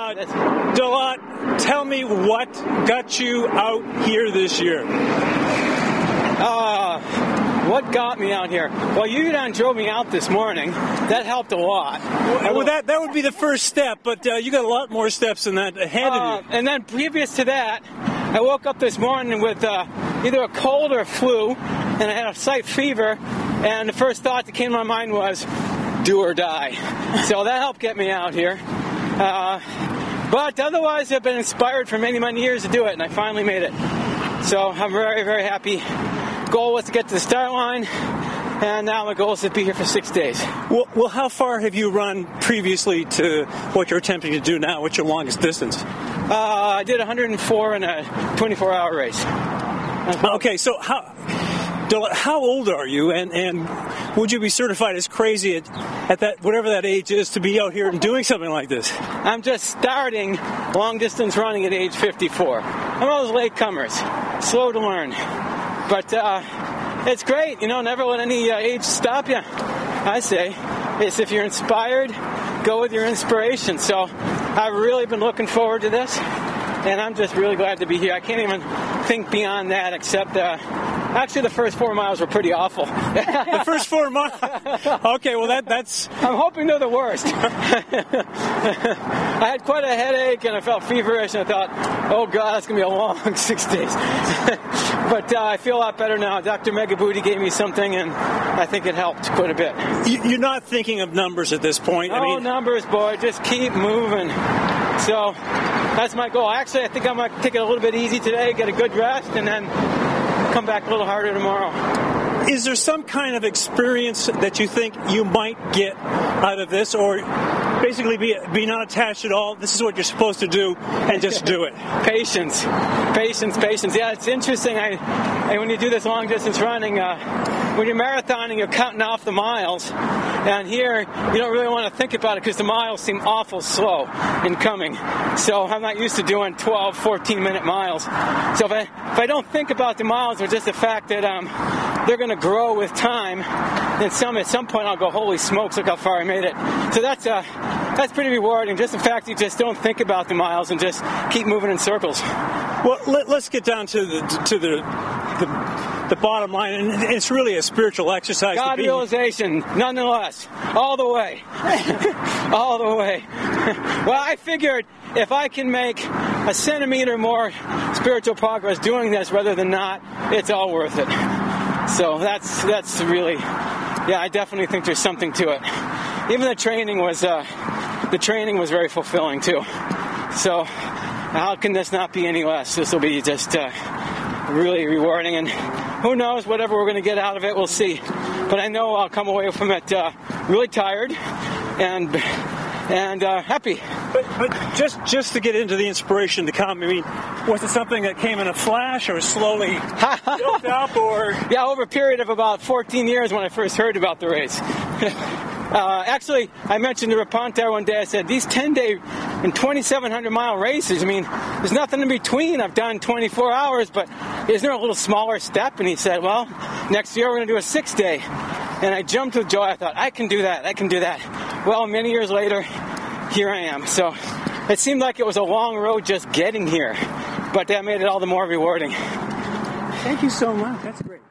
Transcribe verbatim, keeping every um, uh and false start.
Uh, Delot, tell me what got you out here this year. Uh, what got me out here? Well, you done drove me out this morning. That helped a lot. Well, that that would be the first step, but uh, you got a lot more steps than that ahead uh, of you. And then previous to that, I woke up this morning with uh, either a cold or a flu, and I had a slight fever, and the first thought that came to my mind was, do or die. So that helped get me out here. Uh, but otherwise, I've been inspired for many, many years to do it, and I finally made it. So I'm very, very happy. Goal was to get to the start line, and now my goal is to be here for six days. Well, well, how far have you run previously to what you're attempting to do now? What's your longest distance? Uh, I did one hundred four in a twenty-four hour race. Okay, so how how old are you, and, and would you be certified as crazy at, at that whatever that age is to be out here and doing something like this? I'm just starting long distance running at age fifty-four. I'm one of those latecomers, slow to learn. But uh, it's great, you know, never let any uh, age stop you, I say. It's if you're inspired, go with your inspiration. So I've really been looking forward to this, and I'm just really glad to be here. I can't even think beyond that except... Uh, Actually, the first four miles were pretty awful. The first four miles? Okay, well, that that's... I'm hoping they're the worst. I had quite a headache, and I felt feverish, and I thought, oh, God, that's going to be a long six days. But uh, I feel a lot better now. Doctor Megaboody gave me something, and I think it helped quite a bit. You're not thinking of numbers at this point? No I mean... numbers, boy. Just keep moving. So that's my goal. Actually, I think I might take it a little bit easy today, get a good rest, and then come back a little harder tomorrow. Is there some kind of experience that you think you might get out of this, or basically be be not attached at all? This is what you're supposed to do, and just do it. Patience, patience, patience. Yeah, it's interesting. I, I when you do this long distance running, uh, when you're marathoning, you're counting off the miles, and here you don't really want to think about it because the miles seem awful slow in coming. So I'm not used to doing twelve, fourteen minute miles. So if I if I don't think about the miles, or just the fact that um, they're going to grow with time, then some at some point I'll go, holy smokes, look how far I made it. So that's uh, that's pretty rewarding. Just the fact that you just don't think about the miles and just keep moving in circles. Well, let, let's get down to the to the, the the bottom line, and it's really a spiritual exercise. God to be... realization, nonetheless, all the way, all the way. Well, I figured if I can make a centimeter more spiritual progress doing this rather than not, it's all worth it. So that's that's really, yeah, I definitely think there's something to it. Even the training was, uh, the training was very fulfilling too. So how can this not be any less? This will be just uh, really rewarding, and who knows, whatever we're going to get out of it, we'll see. But I know I'll come away from it uh, really tired and and uh, happy. But, but just just to get into the inspiration to come, I mean, was it something that came in a flash or slowly built up, or? Yeah, over a period of about fourteen years when I first heard about the race. Uh, actually, I mentioned to Raponte one day, I said, these ten-day and twenty-seven hundred mile races, I mean, there's nothing in between. I've done twenty-four hours, but isn't there a little smaller step? And he said, well, next year we're going to do a six-day. And I jumped with joy. I thought, I can do that. I can do that. Well, many years later, here I am. So it seemed like it was a long road just getting here, but that made it all the more rewarding. Thank you so much. That's great.